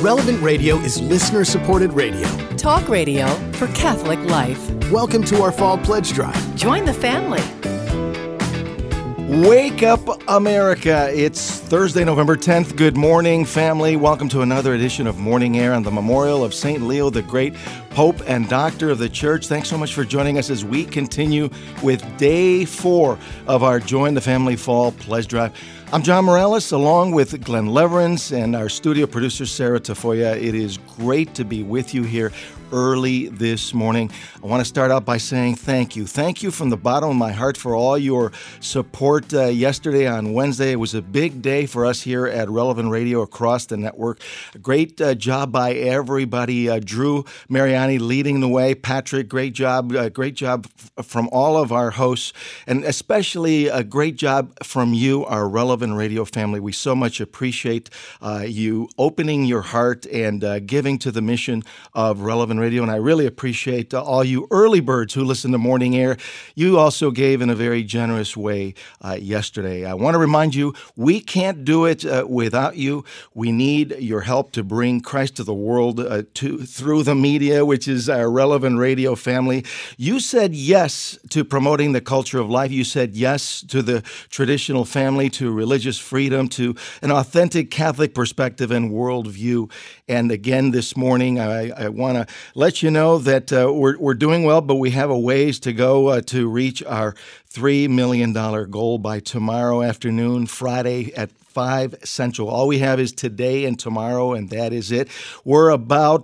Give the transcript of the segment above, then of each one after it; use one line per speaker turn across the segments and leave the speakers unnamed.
Relevant Radio is listener-supported radio.
Talk radio for Catholic life.
Welcome to our Fall Pledge Drive.
Join the family.
Wake up, America. It's Thursday, November 10th. Good morning, family. Welcome to another edition of Morning Air on the memorial of St. Leo the Great, Pope and Doctor of the Church. Thanks so much for joining us as we continue with Day 4 of our Join the Family Fall Pledge Drive. I'm John Morales, along with Glenn Leverance and our studio producer, Sarah Tafoya. It is great to be with you here early this morning. I want to start out by saying thank you. Thank you from the bottom of my heart for all your support yesterday on Wednesday. It was a big day for us here at Relevant Radio across the network. A great job by everybody. Drew Mariani leading the way. Patrick, great job. Great job from all of our hosts, and especially a great job from you, our Relevant Radio family. We so much appreciate you opening your heart and giving to the mission of Relevant Radio, and I really appreciate all you early birds who listen to Morning Air. You also gave in a very generous way yesterday. I want to remind you, we can't do it without you. We need your help to bring Christ to the world through the media, which is our Relevant Radio family. You said yes to promoting the culture of life. You said yes to the traditional family, to religious freedom, to an authentic Catholic perspective and worldview. And again, this morning, I want to let you know that we're doing well, but we have a ways to go to reach our $3 million goal by tomorrow afternoon, Friday at 5 Central. All we have is today and tomorrow, and that is it. We're about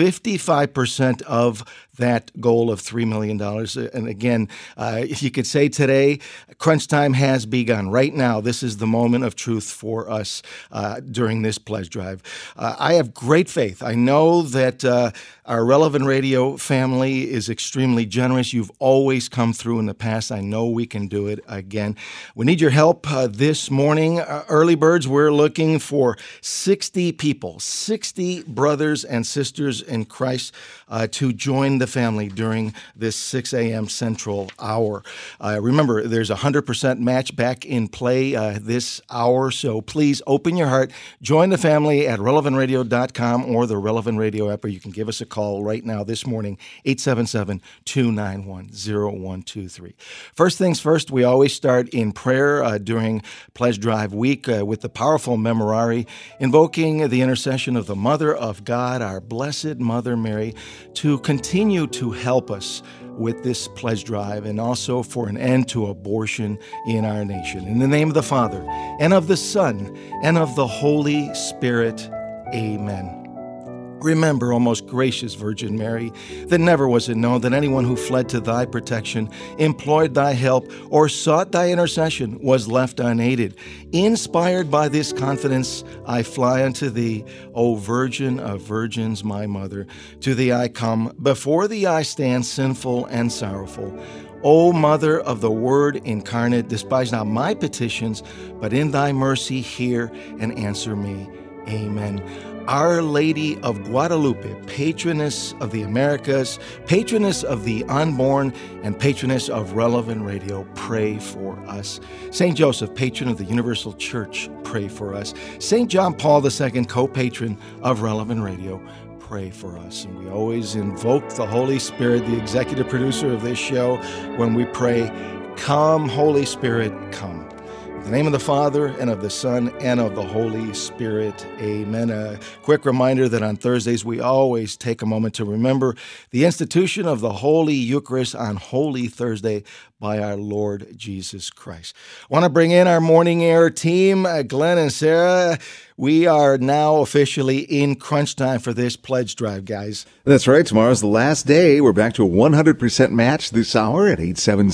55% of that goal of $3 million. And again, you could say today, crunch time has begun. Right now, this is the moment of truth for us during this pledge drive. I have great faith. I know that our Relevant Radio family is extremely generous. You've always come through in the past. I know we can do it again. We need your help this morning. Early birds, we're looking for 60 people, 60 brothers and sisters in Christ to join the family during this 6 a.m. Central hour. Remember, there's a 100% match back in play this hour, so please open your heart. Join the family at relevantradio.com or the Relevant Radio app, or you can give us a call right now this morning, 877-291-0123. First things first, we always start in prayer during Pledge Drive Week with the powerful Memorare, invoking the intercession of the Mother of God, our Blessed Mother Mary, to continue to help us with this pledge drive and also for an end to abortion in our nation. In the name of the Father, and of the Son, and of the Holy Spirit, amen. Remember, O most gracious Virgin Mary, that never was it known that anyone who fled to thy protection, implored thy help, or sought thy intercession was left unaided. Inspired by this confidence, I fly unto thee, O Virgin of Virgins, my Mother. To thee I come, before thee I stand sinful and sorrowful. O Mother of the Word incarnate, despise not my petitions, but in thy mercy hear and answer me. Amen. Our Lady of Guadalupe, patroness of the Americas, patroness of the unborn, and patroness of Relevant Radio, pray for us. St. Joseph, patron of the Universal Church, pray for us. St. John Paul II, co-patron of Relevant Radio, pray for us. And we always invoke the Holy Spirit, the executive producer of this show, when we pray, "Come, Holy Spirit, come." In the name of the Father, and of the Son, and of the Holy Spirit, amen. A quick reminder that on Thursdays we always take a moment to remember the institution of the Holy Eucharist on Holy Thursday by our Lord Jesus Christ. I want to bring in our Morning Air team, Glenn and Sarah. We are now officially in crunch time for this pledge drive, guys.
That's right. Tomorrow's the last day. We're back to a 100% match this hour at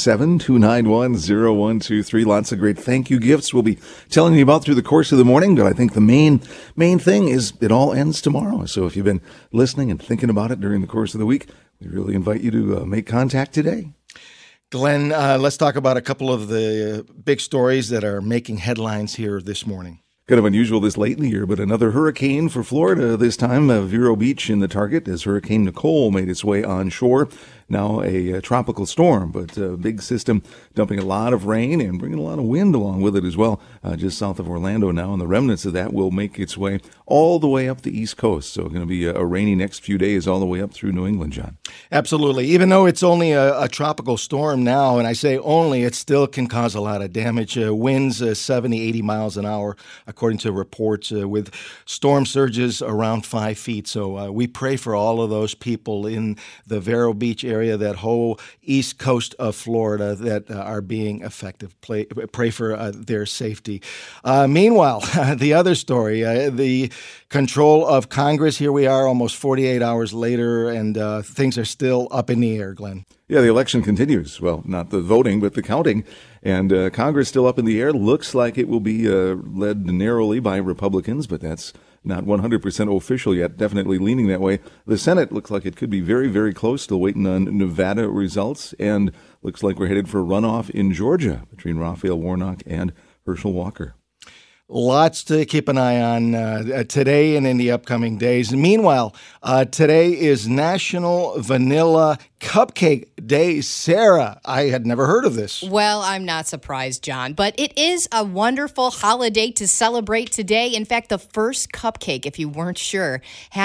877-291-0123. Lots of great thank you gifts we'll be telling you about through the course of the morning. But I think the main thing is it all ends tomorrow. So if you've been listening and thinking about it during the course of the week, we really invite you to make contact today.
Glenn, let's talk about a couple of the big stories that are making headlines here this morning.
Kind of unusual this late in the year, but another hurricane for Florida this time. Vero Beach in the target as Hurricane Nicole made its way on shore. now a tropical storm, but a big system dumping a lot of rain and bringing a lot of wind along with it as well, just south of Orlando now, and the remnants of that will make its way all the way up the East Coast. So going to be a rainy next few days all the way up through New England, John.
Absolutely. Even though it's only a tropical storm now, and I say only, it still can cause a lot of damage. Winds 70, 80 miles an hour, according to reports, with storm surges around 5 feet. So we pray for all of those people in the Vero Beach area, that whole east coast of Florida that are being affected. Pray for their safety. Meanwhile, the other story, the control of Congress. Here we are almost 48 hours later, and things are still up in the air, Glenn.
Yeah, the election continues. Well, not the voting, but the counting. And Congress still up in the air. Looks like it will be led narrowly by Republicans, but that's not 100% official yet. Definitely leaning that way. The Senate looks like it could be very, very close. Still waiting on Nevada results. And looks like we're headed for a runoff in Georgia between Raphael Warnock and Herschel Walker.
Lots to keep an eye on today and in the upcoming days. Meanwhile, today is National Vanilla Cupcake Day. Sarah, I had never heard of this.
Well, I'm not surprised, John, but it is a wonderful holiday to celebrate today. In fact, the first cupcake, if you weren't sure,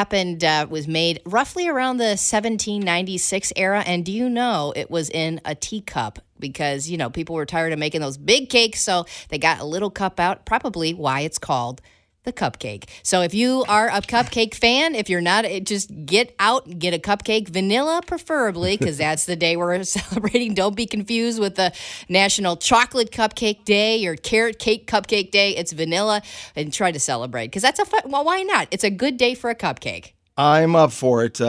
was made roughly around the 1796 era. And do you know it was in a teacup? Because, people were tired of making those big cakes, so they got a little cup out, probably why it's called the cupcake. So if you are a cupcake fan, if you're not, just get out and get a cupcake, vanilla preferably, because that's the day we're celebrating. Don't be confused with the National Chocolate Cupcake Day or Carrot Cake Cupcake Day. It's vanilla, and try to celebrate, because that's why not? It's a good day for a cupcake.
I'm up for it.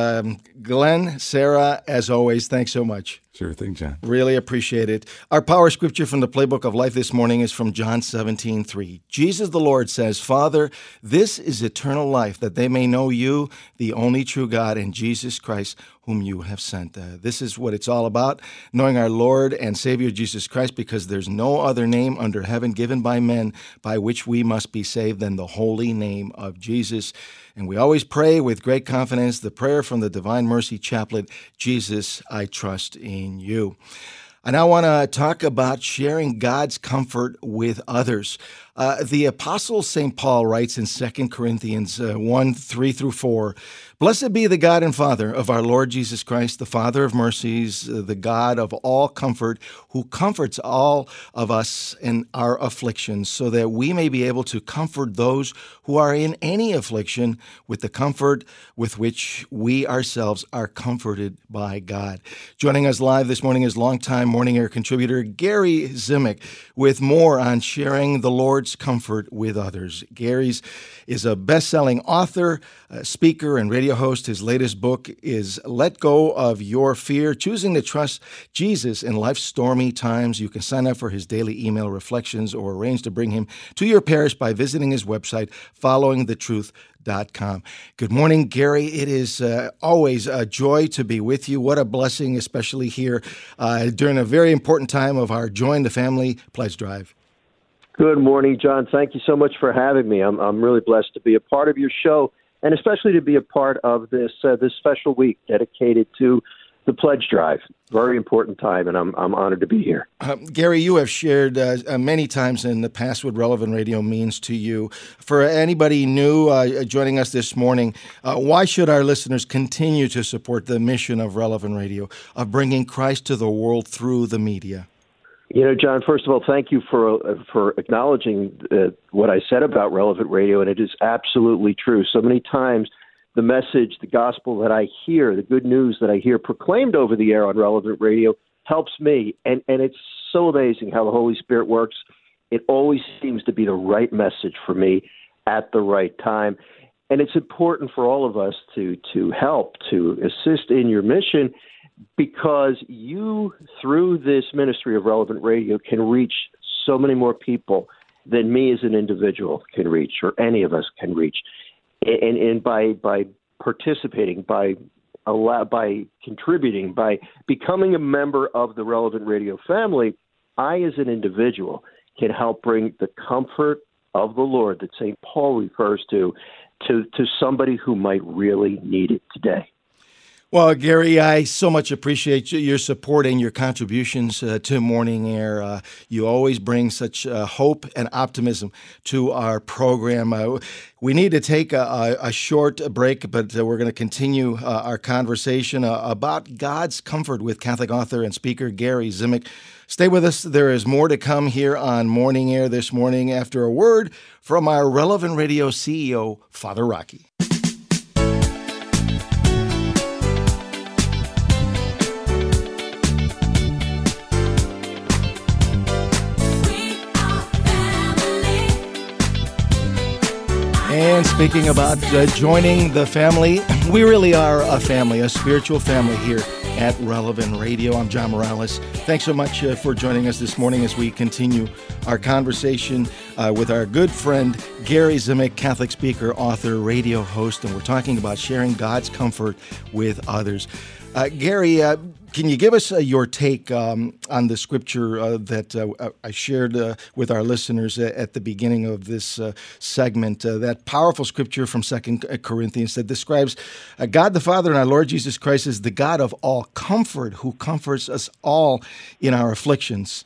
Glenn, Sarah, as always, thanks so much.
Sure thing, John.
Really appreciate it. Our power scripture from the Playbook of Life this morning is from John 17:3. Jesus the Lord says, Father, this is eternal life, that they may know you, the only true God, and Jesus Christ, whom you have sent. This is what it's all about, knowing our Lord and Savior Jesus Christ, because there's no other name under heaven given by men by which we must be saved than the holy name of Jesus. And we always pray with great confidence the prayer from the Divine Mercy Chaplet, Jesus, I trust in you. I now want to talk about sharing God's comfort with others. The Apostle St. Paul writes in 2 Corinthians 1, 3 through 4, Blessed be the God and Father of our Lord Jesus Christ, the Father of mercies, the God of all comfort, who comforts all of us in our afflictions, so that we may be able to comfort those who are in any affliction with the comfort with which we ourselves are comforted by God. Joining us live this morning is longtime Morning Air contributor Gary Zimak with more on sharing the Lord's comfort with others. Gary's is a best-selling author, speaker, and radio host. His latest book is Let Go of Your Fear, Choosing to Trust Jesus in Life's Stormy Times. You can sign up for his daily email reflections or arrange to bring him to your parish by visiting his website, followingthetruth.com. Good morning, Gary. It is always a joy to be with you. What a blessing, especially here during a very important time of our Join the Family Pledge Drive.
Good morning, John. Thank you so much for having me. I'm really blessed to be a part of your show, and especially to be a part of this special week dedicated to the Pledge Drive. Very important time, and I'm honored to be here.
Gary, you have shared many times in the past what Relevant Radio means to you. For anybody new joining us this morning, why should our listeners continue to support the mission of Relevant Radio, of bringing Christ to the world through the media?
John, first of all, thank you for acknowledging what I said about Relevant Radio, and it is absolutely true. So many times the message, the gospel that I hear, the good news that I hear proclaimed over the air on Relevant Radio helps me, and it's so amazing how the Holy Spirit works. It always seems to be the right message for me at the right time, and it's important for all of us to help, to assist in your mission, because you, through this ministry of Relevant Radio, can reach so many more people than me as an individual can reach, or any of us can reach. And by participating, by contributing, by becoming a member of the Relevant Radio family, I, as an individual, can help bring the comfort of the Lord that St. Paul refers to somebody who might really need it today.
Well, Gary, I so much appreciate your support and your contributions to Morning Air. You always bring such hope and optimism to our program. We need to take a short break, but we're going to continue our conversation about God's comfort with Catholic author and speaker Gary Zimak. Stay with us. There is more to come here on Morning Air this morning after a word from our Relevant Radio CEO, Father Rocky. And speaking about joining the family, we really are a family, a spiritual family here at Relevant Radio. I'm John Morales. Thanks so much for joining us this morning as we continue our conversation with our good friend Gary Zimak, Catholic speaker, author, radio host, and we're talking about sharing God's comfort with others. Gary, can you give us your take on the scripture that I shared with our listeners at the beginning of this segment, that powerful scripture from 2 Corinthians that describes God the Father and our Lord Jesus Christ as the God of all comfort, who comforts us all in our afflictions?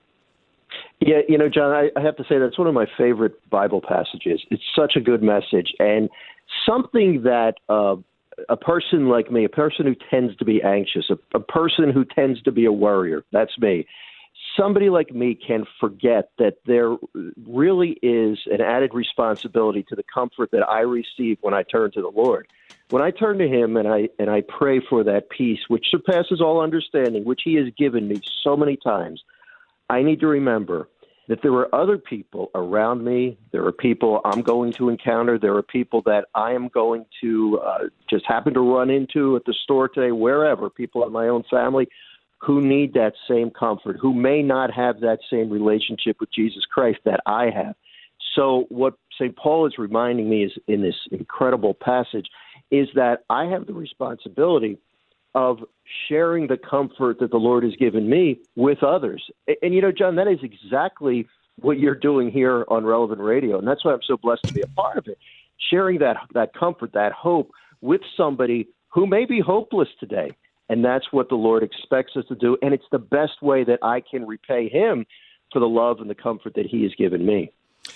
Yeah, John, I have to say that's one of my favorite Bible passages. It's such a good message, and something that a person like me, a person who tends to be anxious, a person who tends to be a worrier, that's me. Somebody like me can forget that there really is an added responsibility to the comfort that I receive when I turn to the Lord. When I turn to Him and I pray for that peace, which surpasses all understanding, which He has given me so many times, I need to remember that there are other people around me. There are people I'm going to encounter. There are people that I am going to just happen to run into at the store today, wherever, people in my own family who need that same comfort, who may not have that same relationship with Jesus Christ that I have. So what St. Paul is reminding me is in this incredible passage is that I have the responsibility of sharing the comfort that the Lord has given me with others. And, John, that is exactly what you're doing here on Relevant Radio. And that's why I'm so blessed to be a part of it, sharing that comfort, that hope with somebody who may be hopeless today. And that's what the Lord expects us to do. And it's the best way that I can repay Him for the love and the comfort that He has given me.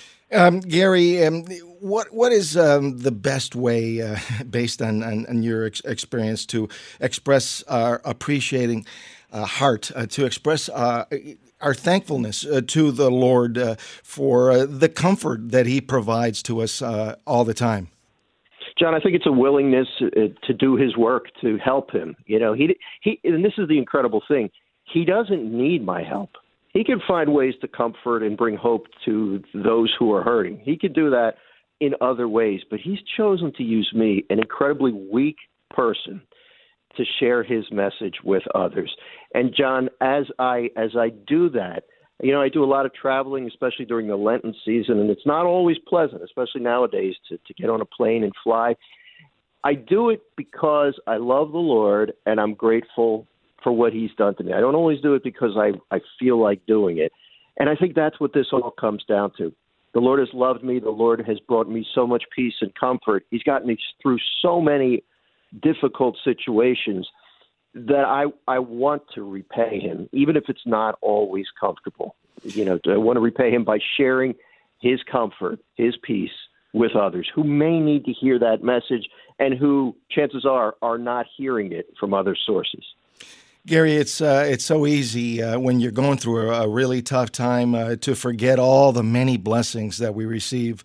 Gary, what is the best way, based on your experience, to express our appreciating heart, to express our thankfulness to the Lord for the comfort that He provides to us all the time?
John, I think it's a willingness to do His work, to help Him. He and this is the incredible thing. He doesn't need my help. He can find ways to comfort and bring hope to those who are hurting. He can do that in other ways, but He's chosen to use me, an incredibly weak person, to share His message with others. And John, as I do that, I do a lot of traveling, especially during the Lenten season, and it's not always pleasant, especially nowadays, to get on a plane and fly. I do it because I love the Lord and I'm grateful for what He's done to me. I don't always do it because I feel like doing it. And I think that's what this all comes down to. The Lord has loved me. The Lord has brought me so much peace and comfort. He's gotten me through so many difficult situations that I want to repay Him, even if it's not always comfortable. I want to repay Him by sharing His comfort, His peace with others who may need to hear that message and who, chances are not hearing it from other sources.
Gary, it's so easy when you're going through a really tough time to forget all the many blessings that we receive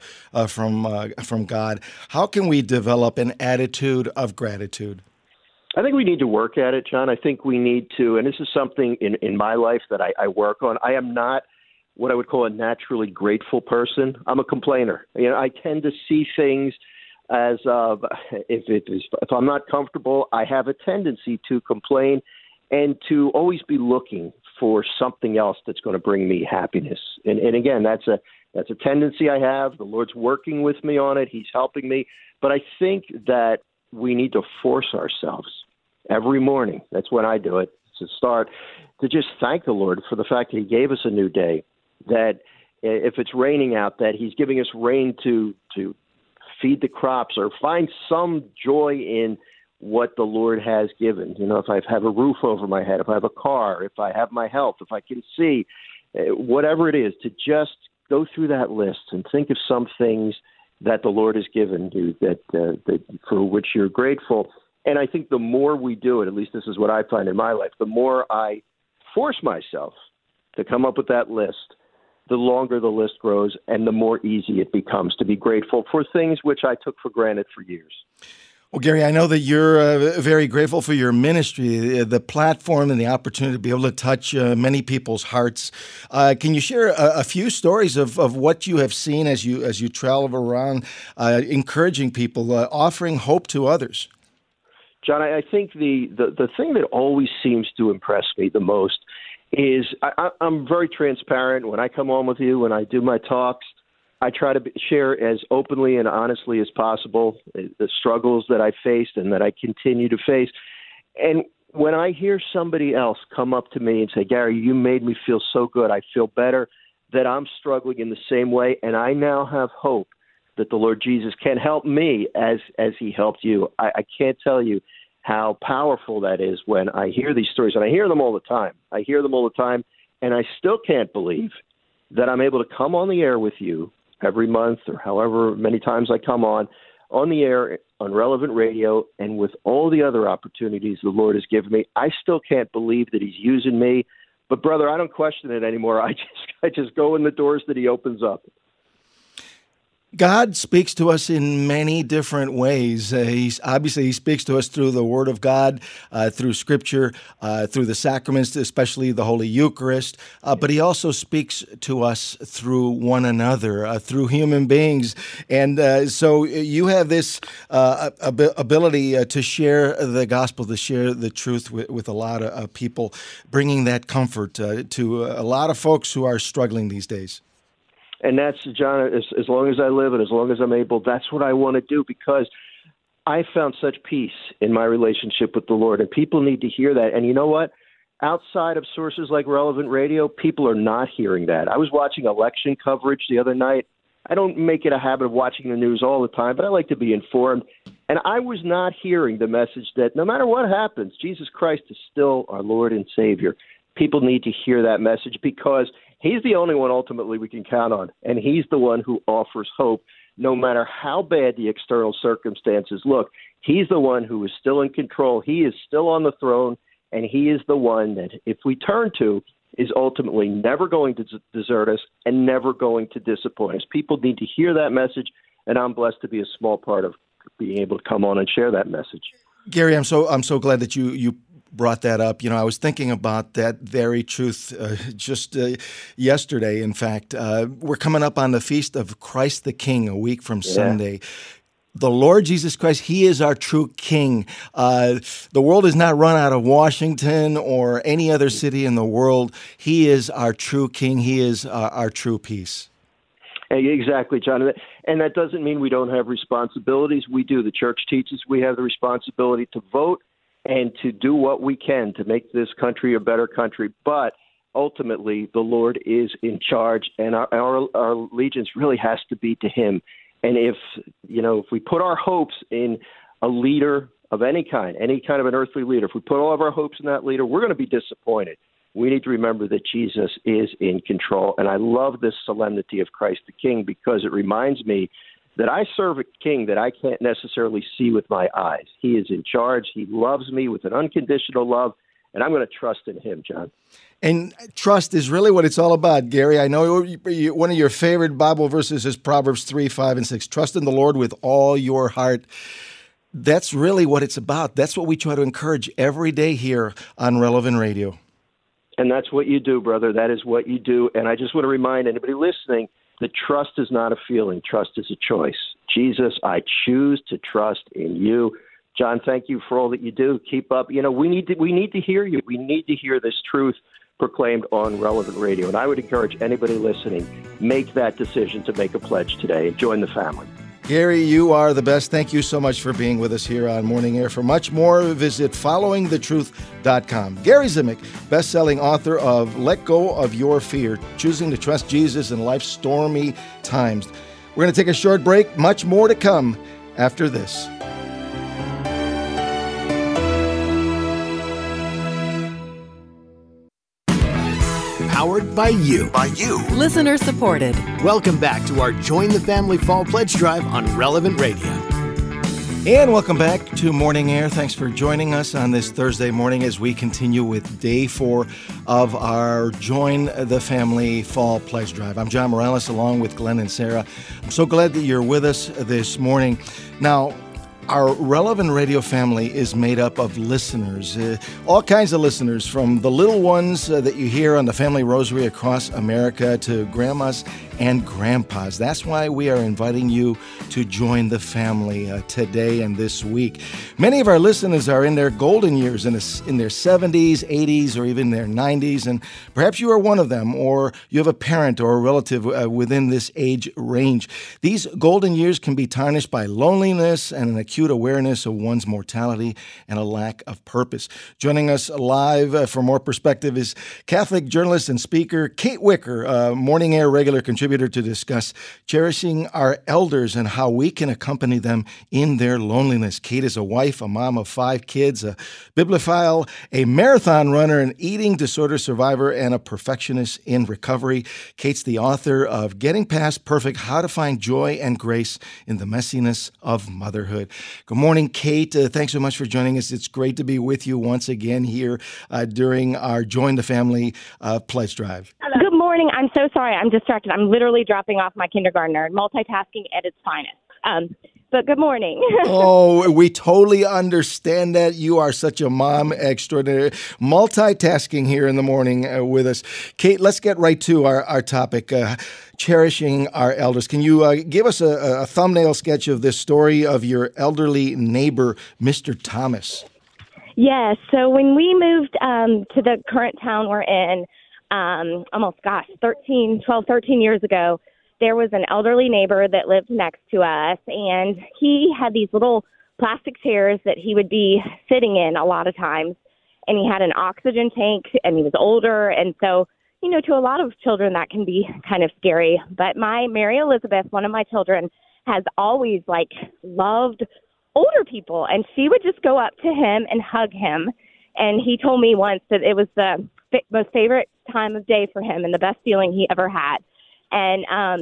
from God. How can we develop an attitude of gratitude?
I think we need to work at it, John. I think we need to, and this is something in my life that I work on. I am not what I would call a naturally grateful person. I'm a complainer. I tend to see things as if I'm not comfortable, I have a tendency to complain and to always be looking for something else that's going to bring me happiness. And again, that's a tendency I have. The Lord's working with me on it. He's helping me. But I think that we need to force ourselves every morning. That's when I do it, to start to just thank the Lord for the fact that He gave us a new day, that if it's raining out, that He's giving us rain to feed the crops, or find some joy in what the Lord has given. You know, if I have a roof over my head, if I have a car, if I have my health, if I can see, whatever it is, to just go through that list and think of some things that the Lord has given you that for which you're grateful. And I think the more we do it, at least this is what I find in my life, the more I force myself to come up with that list, the longer the list grows and the more easy it becomes to be grateful for things which I took for granted for years.
Well, Gary, I know that you're very grateful for your ministry, the platform, and the opportunity to be able to touch many people's hearts. Can you share a few stories of what you have seen as you travel around, encouraging people, offering hope to others?
John, I think the thing that always seems to impress me the most is I'm very transparent. When I come on with you, when I do my talks, I try to share as openly and honestly as possible the struggles that I faced and that I continue to face. And when I hear somebody else come up to me and say, Gary, you made me feel so good, I feel better, that I'm struggling in the same way, and I now have hope that the Lord Jesus can help me as he helped you. I can't tell you how powerful that is when I hear these stories, and I hear them all the time. And I still can't believe that I'm able to come on the air with you every month or however many times I come on the air on Relevant Radio, and with all the other opportunities the Lord has given me. I still can't believe that he's using me. But, brother, I don't question it anymore. I just go in the doors that he opens up.
God speaks to us in many different ways. He speaks to us through the Word of God, through Scripture, through the sacraments, especially the Holy Eucharist. But he also speaks to us through one another, through human beings. And so you have this ability to share the gospel, to share the truth with a lot of people, bringing that comfort to a lot of folks who are struggling these days.
And that's, John, as long as I live and as long as I'm able, that's what I want to do, because I found such peace in my relationship with the Lord, and people need to hear that. And you know what? Outside of sources like Relevant Radio, people are not hearing that. I was watching election coverage the other night. I don't make it a habit of watching the news all the time, but I like to be informed. And I was not hearing the message that no matter what happens, Jesus Christ is still our Lord and Savior. People need to hear that message, because he's the only one ultimately we can count on, and he's the one who offers hope no matter how bad the external circumstances look. He's the one who is still in control. He is still on the throne, and he is the one that, if we turn to, is ultimately never going to desert us and never going to disappoint us. People need to hear that message, and I'm blessed to be a small part of being able to come on and share that message.
Gary, I'm so glad that you brought that up. You know, I was thinking about that very truth just yesterday. In fact, we're coming up on the Feast of Christ the King a week from Sunday. The Lord Jesus Christ, he is our true King. The world is not run out of Washington or any other city in the world. He is our true King. He is our true peace.
Exactly, John. And that doesn't mean we don't have responsibilities. We do. The church teaches we have the responsibility to vote and to do what we can to make this country a better country. But ultimately, the Lord is in charge, and our allegiance really has to be to him. And if we put our hopes in a leader of any kind of an earthly leader, if we put all of our hopes in that leader, we're going to be disappointed. We need to remember that Jesus is in control. And I love this solemnity of Christ the King, because it reminds me that I serve a king that I can't necessarily see with my eyes. He is in charge. He loves me with an unconditional love, and I'm going to trust in him, John.
And trust is really what it's all about, Gary. I know one of your favorite Bible verses is Proverbs 3, 5, and 6. Trust in the Lord with all your heart. That's really what it's about. That's what we try to encourage every day here on Relevant Radio.
And that's what you do, brother. That is what you do. And I just want to remind anybody listening that trust is not a feeling. Trust is a choice. Jesus, I choose to trust in you. John, thank you for all that you do. Keep up. You know, we need to hear you. We need to hear this truth proclaimed on Relevant Radio. And I would encourage anybody listening, make that decision to make a pledge today and join the family.
Gary, you are the best. Thank you so much for being with us here on Morning Air. For much more, visit followingthetruth.com. Gary Zimak, best-selling author of Let Go of Your Fear, Choosing to Trust Jesus in Life's Stormy Times. We're going to take a short break. Much more to come after this.
by you.
Listener supported.
Welcome back to our Join the Family Fall Pledge Drive on Relevant Radio.
And welcome back to Morning Air. Thanks for joining us on this Thursday morning as we continue with day 4 of our Join the Family Fall Pledge Drive. I'm John Morales along with Glenn and Sarah. I'm so glad that you're with us this morning. Now, our Relevant Radio family is made up of listeners, all kinds of listeners, from the little ones that you hear on the Family Rosary across America to grandmas and grandpas. That's why we are inviting you to join the family today and this week. Many of our listeners are in their golden years, in their 70s, 80s, or even their 90s, and perhaps you are one of them, or you have a parent or a relative within this age range. These golden years can be tarnished by loneliness and an acute awareness of one's mortality and a lack of purpose. Joining us live for more perspective is Catholic journalist and speaker Kate Wicker, Morning Air regular contributor, to discuss cherishing our elders and how we can accompany them in their loneliness. Kate is a wife, a mom of 5 kids, a bibliophile, a marathon runner, an eating disorder survivor, and a perfectionist in recovery. Kate's the author of Getting Past Perfect: How to Find Joy and Grace in the Messiness of Motherhood. Good morning, Kate. Thanks so much for joining us. It's great to be with you once again here during our Join the Family Pledge Drive.
Good morning. I'm so sorry. I'm distracted. I'm literally dropping off my kindergartner. Multitasking at its finest. But good morning.
Oh, we totally understand that. You are such a mom extraordinary. Multitasking here in the morning with us. Kate, let's get right to our topic, cherishing our elders. Can you give us a thumbnail sketch of this story of your elderly neighbor, Mr. Thomas?
Yes. So when we moved to the current town we're in, 12, 13 years ago, there was an elderly neighbor that lived next to us, and he had these little plastic chairs that he would be sitting in a lot of times, and he had an oxygen tank, and he was older, and so, you know, to a lot of children that can be kind of scary. But my Mary Elizabeth, one of my children, has always, loved older people, and she would just go up to him and hug him, and he told me once that it was the most favorite time of day for him and the best feeling he ever had. And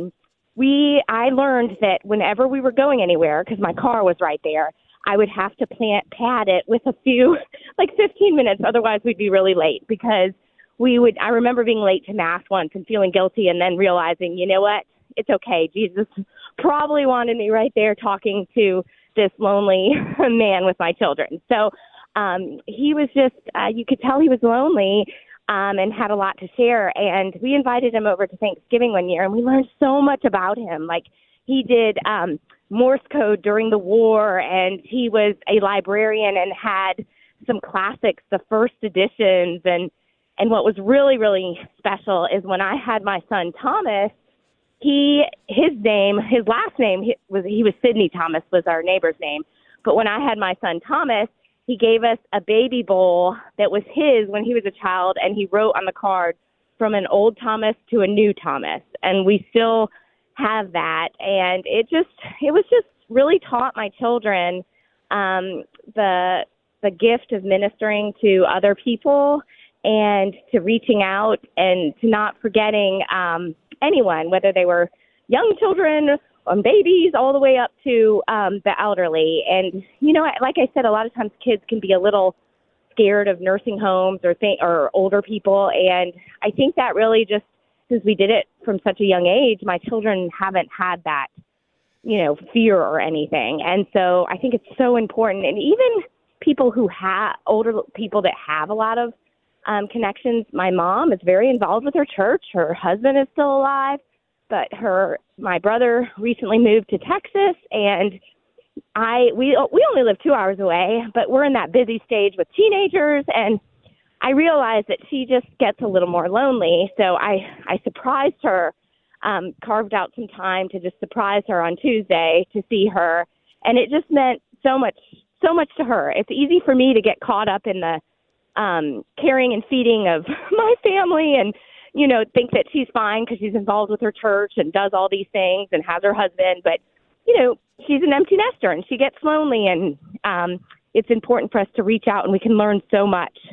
I learned that whenever we were going anywhere, because my car was right there, I would have to pad it with a few, 15 minutes. Otherwise, we'd be really late because I remember being late to Mass once and feeling guilty and then realizing, you know what? It's okay. Jesus probably wanted me right there talking to this lonely man with my children. So he was just, you could tell he was lonely. And had a lot to share. And we invited him over to Thanksgiving one year, and we learned so much about him. He did Morse code during the war, and he was a librarian and had some classics, the first editions. And what was really, really special is when I had my son Thomas, his last name was Sidney Thomas, was our neighbor's name. But when I had my son Thomas, he gave us a baby bowl that was his when he was a child, and he wrote on the card, from an old Thomas to a new Thomas. And we still have that. And it was just really taught my children the gift of ministering to other people and to reaching out and to not forgetting anyone, whether they were young children, babies, all the way up to the elderly. And, like I said, a lot of times kids can be a little scared of nursing homes or older people. And I think that really just, since we did it from such a young age, my children haven't had that, fear or anything. And so I think it's so important. And even people who have older people that have a lot of connections, my mom is very involved with her church. Her husband is still alive. But my brother recently moved to Texas, and we only live 2 hours away, but we're in that busy stage with teenagers, and I realized that she just gets a little more lonely. So I surprised her, carved out some time to just surprise her on Tuesday to see her, and it just meant so much to her. It's easy for me to get caught up in the caring and feeding of my family and think that she's fine because she's involved with her church and does all these things and has her husband. But, she's an empty nester and she gets lonely, and it's important for us to reach out, and we can learn so much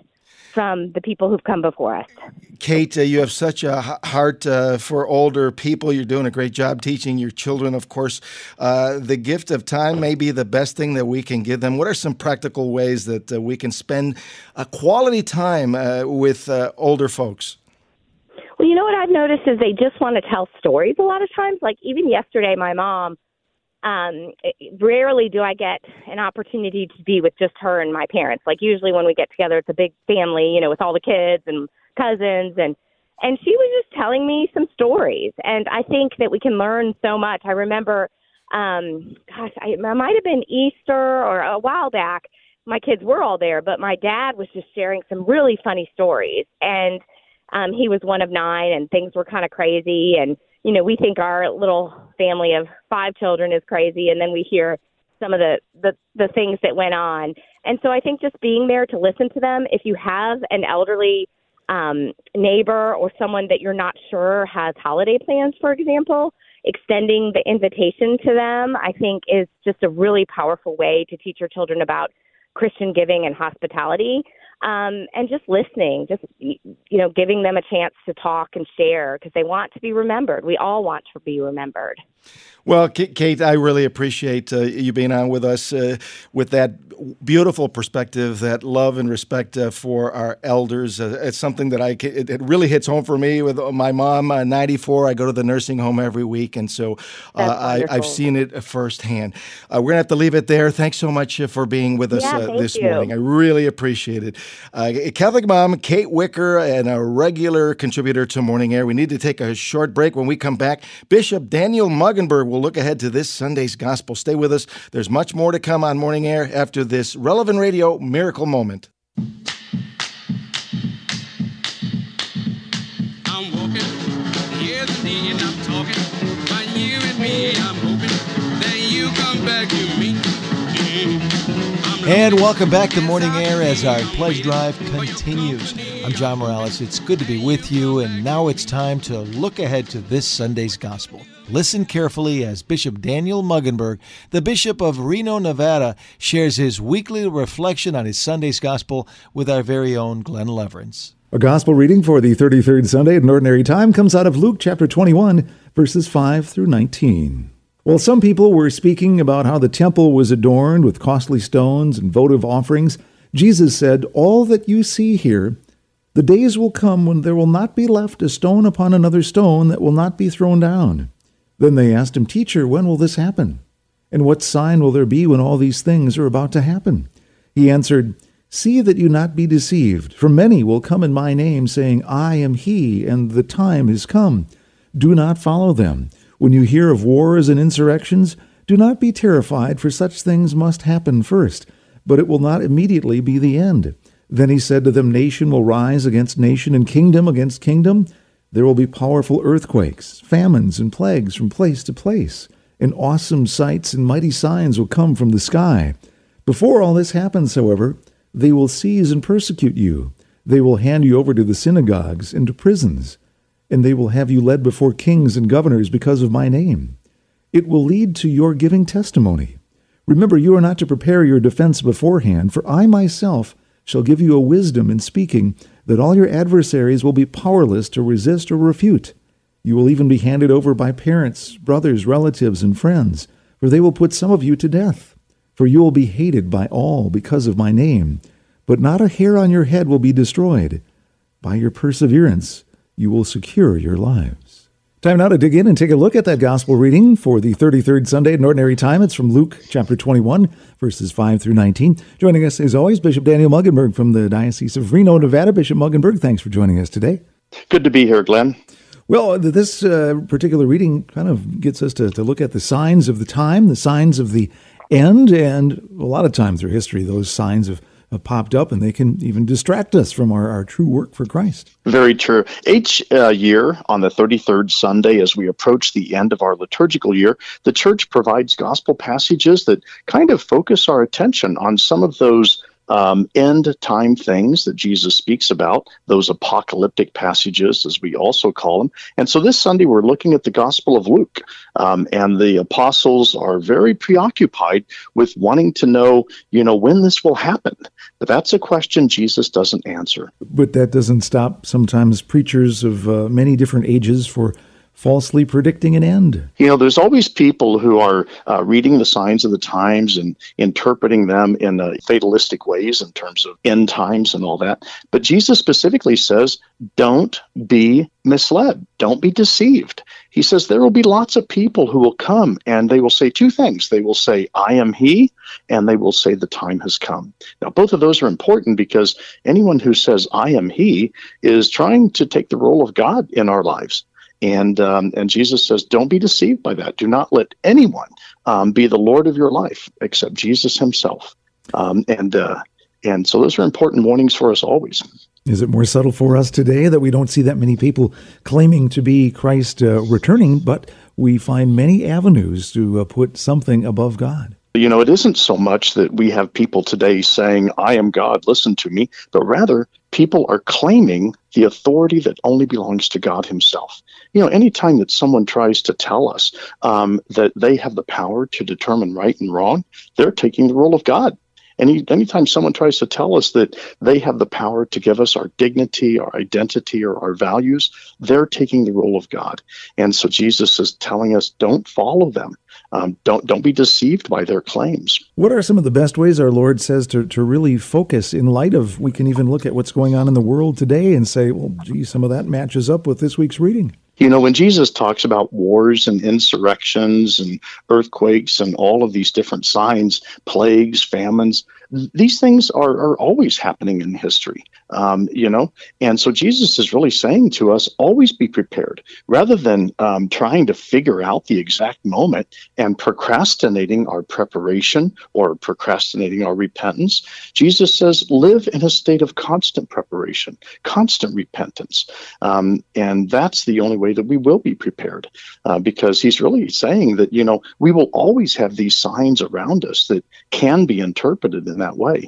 from the people who've come before us.
Kate, you have such a heart for older people. You're doing a great job teaching your children. Of course, the gift of time may be the best thing that we can give them. What are some practical ways that we can spend a quality time with older folks?
Well, you know what I've noticed is they just want to tell stories a lot of times. Like even yesterday, my mom, rarely do I get an opportunity to be with just her and my parents. Like usually when we get together, it's a big family, with all the kids and cousins. And she was just telling me some stories. And I think that we can learn so much. I remember, it might have been Easter or a while back. My kids were all there, but my dad was just sharing some really funny stories. And he was one of 9 and things were kind of crazy. And, we think our little family of 5 children is crazy. And then we hear some of the things that went on. And so I think just being there to listen to them, if you have an elderly neighbor or someone that you're not sure has holiday plans, for example, extending the invitation to them, I think is just a really powerful way to teach your children about Christian giving and hospitality. And just listening, just, giving them a chance to talk and share because they want to be remembered. We all want to be remembered.
Well, Kate, I really appreciate you being on with us with that beautiful perspective, that love and respect for our elders. It's something that it really hits home for me with my mom, 94. I go to the nursing home every week, and so I've seen it firsthand. We're going to have to leave it there. Thanks so much for being with us this morning. I really appreciate it. Catholic mom, Kate Wicker, and a regular contributor to Morning Air. We need to take a short break. When we come back, Bishop Daniel Muggenberg will look ahead to this Sunday's gospel. Stay with us. There's much more to come on Morning Air after this Relevant Radio Miracle Moment.
I'm walking, here's the day, and I'm talking. By you and me, I'm hoping that you come back to me.
And welcome back to Morning Air as our pledge drive continues. I'm John Morales. It's good to be with you, and now it's time to look ahead to this Sunday's gospel. Listen carefully as Bishop Daniel Muggenberg, the Bishop of Reno, Nevada, shares his weekly reflection on his Sunday's gospel with our very own Glenn Leverance.
A gospel reading for the 33rd Sunday at an ordinary time comes out of Luke chapter 21, verses 5 through 19. While some people were speaking about how the temple was adorned with costly stones and votive offerings, Jesus said, "All that you see here, the days will come when there will not be left a stone upon another stone that will not be thrown down." Then they asked him, "Teacher, when will this happen? And what sign will there be when all these things are about to happen?" He answered, "See that you not be deceived, for many will come in my name, saying, 'I am he,' and the time is come. Do not follow them. When you hear of wars and insurrections, do not be terrified, for such things must happen first, but it will not immediately be the end." Then he said to them, "Nation will rise against nation, and kingdom against kingdom. There will be powerful earthquakes, famines, and plagues from place to place, and awesome sights and mighty signs will come from the sky. Before all this happens, however, they will seize and persecute you. They will hand you over to the synagogues and to prisons, and they will have you led before kings and governors because of my name. It will lead to your giving testimony. Remember, you are not to prepare your defense beforehand, for I myself shall give you a wisdom in speaking that all your adversaries will be powerless to resist or refute. You will even be handed over by parents, brothers, relatives, and friends, for they will put some of you to death. For you will be hated by all because of my name, but not a hair on your head will be destroyed. By your perseverance, you will secure your lives." Time now to dig in and take a look at that gospel reading for the 33rd Sunday at an ordinary time. It's from Luke chapter 21, verses 5 through 19. Joining us, as always, Bishop Daniel Muggenberg from the Diocese of Reno, Nevada. Bishop Muggenberg, thanks for joining us today.
Good to be here, Glenn.
Well, this particular reading kind of gets us to look at the signs of the time, the signs of the end, and a lot of times through history, those signs have popped up, and they can even distract us from our true work for Christ.
Very true. Each year on the 33rd Sunday, as we approach the end of our liturgical year, the Church provides gospel passages that kind of focus our attention on some of those end time things that Jesus speaks about, those apocalyptic passages, as we also call them. And so this Sunday, we're looking at the Gospel of Luke, and the apostles are very preoccupied with wanting to know, when this will happen. But that's a question Jesus doesn't answer.
But that doesn't stop sometimes preachers of many different ages for falsely predicting an end.
There's always people who are reading the signs of the times and interpreting them in fatalistic ways in terms of end times and all that. But Jesus specifically says, don't be misled. Don't be deceived. He says there will be lots of people who will come and they will say two things. They will say, I am he, and they will say the time has come. Now, both of those are important because anyone who says, I am he, is trying to take the role of God in our lives. And Jesus says, don't be deceived by that. Do not let anyone be the Lord of your life except Jesus himself. And so those are important warnings for us always.
Is it more subtle for us today that we don't see that many people claiming to be Christ returning, but we find many avenues to put something above God?
It isn't so much that we have people today saying, I am God, listen to me, but rather people are claiming the authority that only belongs to God himself. Anytime that someone tries to tell us that they have the power to determine right and wrong, they're taking the role of God. Anytime someone tries to tell us that they have the power to give us our dignity, our identity, or our values, they're taking the role of God. And so Jesus is telling us, don't follow them. Don't be deceived by their claims.
What are some of the best ways our Lord says to really focus in light of, we can even look at what's going on in the world today and say, well, gee, some of that matches up with this week's reading?
When Jesus talks about wars and insurrections and earthquakes and all of these different signs, plagues, famines, these things are always happening in history, and so Jesus is really saying to us, always be prepared, rather than trying to figure out the exact moment and procrastinating our preparation or procrastinating our repentance. Jesus says, live in a state of constant preparation, constant repentance, and that's the only way that we will be prepared, because he's really saying that, we will always have these signs around us that can be interpreted in that way.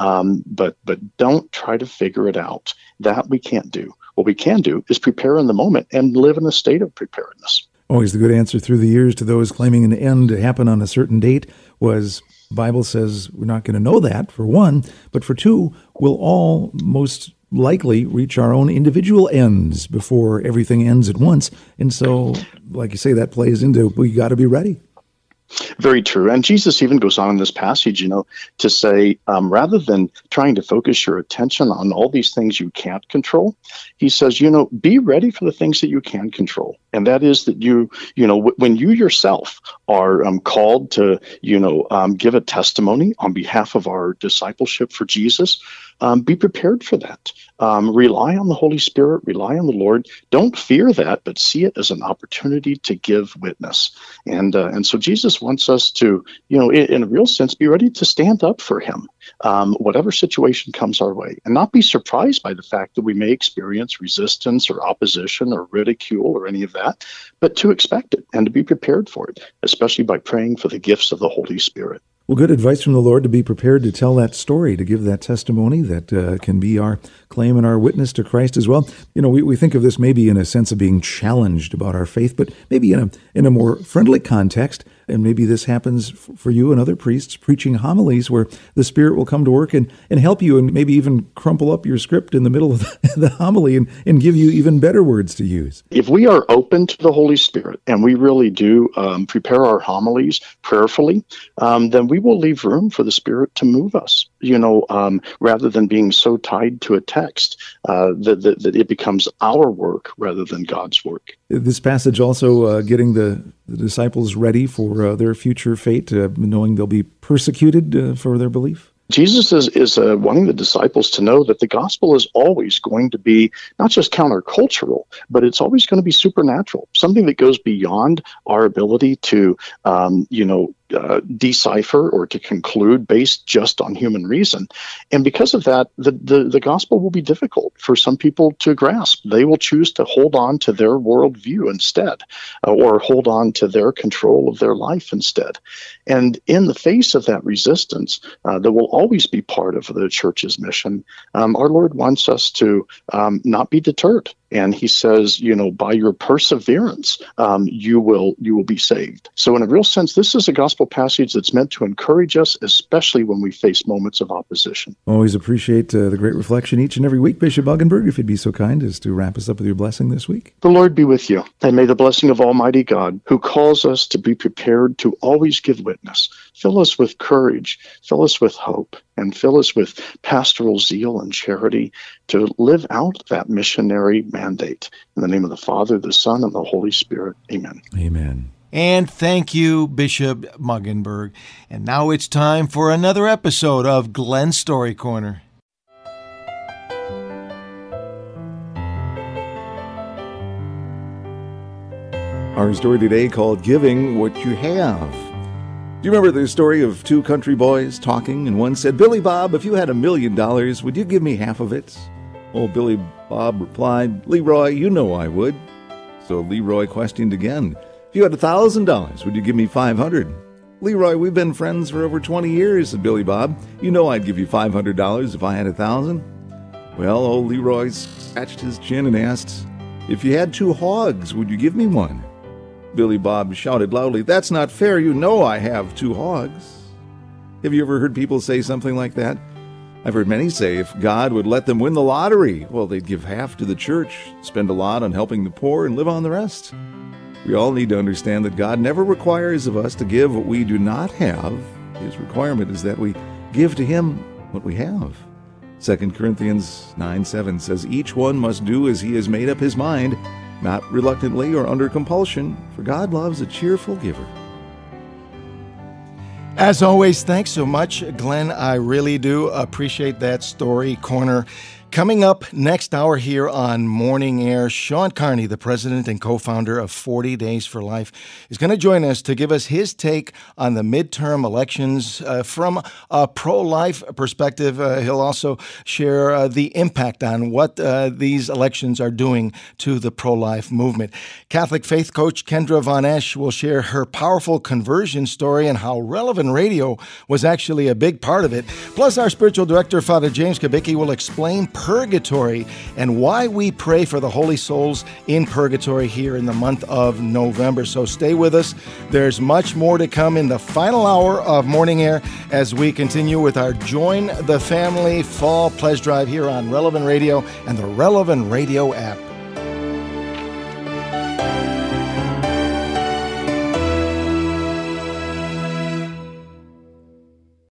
But don't try to figure it out. That we can't do. What we can do is prepare in the moment and live in a state of preparedness.
Always the good answer through the years to those claiming an end to happen on a certain date was, the Bible says we're not going to know that, for one, but for two, we'll all most likely reach our own individual ends before everything ends at once. And so, like you say, that plays into, we got to be ready.
Very true. And Jesus even goes on in this passage, to say, rather than trying to focus your attention on all these things you can't control, he says, be ready for the things that you can control. And that is that when you yourself are called to, give a testimony on behalf of our discipleship for Jesus, be prepared for that. Rely on the Holy Spirit, rely on the Lord. Don't fear that, but see it as an opportunity to give witness. And so Jesus wants us to, in a real sense, be ready to stand up for him, whatever situation comes our way, and not be surprised by the fact that we may experience resistance or opposition or ridicule or any of that, but to expect it and to be prepared for it, especially by praying for the gifts of the Holy Spirit.
Well, good advice from the Lord to be prepared to tell that story, to give that testimony that can be our claim and our witness to Christ as well. We think of this maybe in a sense of being challenged about our faith, but maybe in a more friendly context. And maybe this happens for you and other priests preaching homilies where the Spirit will come to work and help you and maybe even crumple up your script in the middle of the homily and give you even better words to use.
If we are open to the Holy Spirit and we really do prepare our homilies prayerfully, then we will leave room for the Spirit to move us, rather than being so tied to a text that it becomes our work rather than God's work.
This passage also getting the disciples ready for their future fate, knowing they'll be persecuted for their belief.
Jesus is wanting the disciples to know that the gospel is always going to be not just countercultural, but it's always going to be supernatural, something that goes beyond our ability to, decipher or to conclude based just on human reason. And because of that, the gospel will be difficult for some people to grasp. They will choose to hold on to their worldview instead, or hold on to their control of their life instead. And in the face of that resistance, that will always be part of the church's mission, our Lord wants us to not be deterred. And he says, by your perseverance, you will be saved. So in a real sense, this is a gospel passage that's meant to encourage us, especially when we face moments of opposition.
Always appreciate the great reflection each and every week. Bishop Muggenberg, if you'd be so kind as to wrap us up with your blessing this week.
The Lord be with you, and may the blessing of Almighty God, who calls us to be prepared to always give witness, fill us with courage, fill us with hope, and fill us with pastoral zeal and charity to live out that missionary mandate. In the name of the Father, the Son, and the Holy Spirit. Amen.
Amen.
And thank you, Bishop Muggenberg. And now it's time for another episode of Glenn's Story Corner.
Our story today called Giving What You Have. Do you remember the story of two country boys talking, and one said, "Billy Bob, if you had $1 million, would you give me half of it?" Old Billy Bob replied, "Leroy, you know I would." So Leroy questioned again, "If you had $1,000, would you give me 500? "Leroy, we've been friends for over 20 years, said Billy Bob. "You know I'd give you $500 if I had 1,000. Well, old Leroy scratched his chin and asked, "If you had 2 hogs, would you give me one?" Billy Bob shouted loudly, "That's not fair. You know I have 2 hogs." Have you ever heard people say something like that? I've heard many say if God would let them win the lottery, well, they'd give half to the church, spend a lot on helping the poor, and live on the rest. We all need to understand that God never requires of us to give what we do not have. His requirement is that we give to Him what we have. 2 Corinthians 9:7 says, "Each one must do as he has made up his mind, not reluctantly or under compulsion, for God loves a cheerful giver."
As always, thanks so much, Glenn. I really do appreciate that story corner. Coming up next hour here on Morning Air, Sean Carney, the president and co-founder of 40 Days for Life, is going to join us to give us his take on the midterm elections from a pro-life perspective. He'll also share the impact on what these elections are doing to the pro-life movement. Catholic faith coach Kendra Von Esch will share her powerful conversion story and how Relevant Radio was actually a big part of it. Plus, our spiritual director, Father James Kubicki, will explain purgatory and why we pray for the holy souls in purgatory here in the month of November. So stay with us. There's much more to come in the final hour of Morning Air as we continue with our Join the Family Fall Pledge Drive here on Relevant Radio and the Relevant Radio app.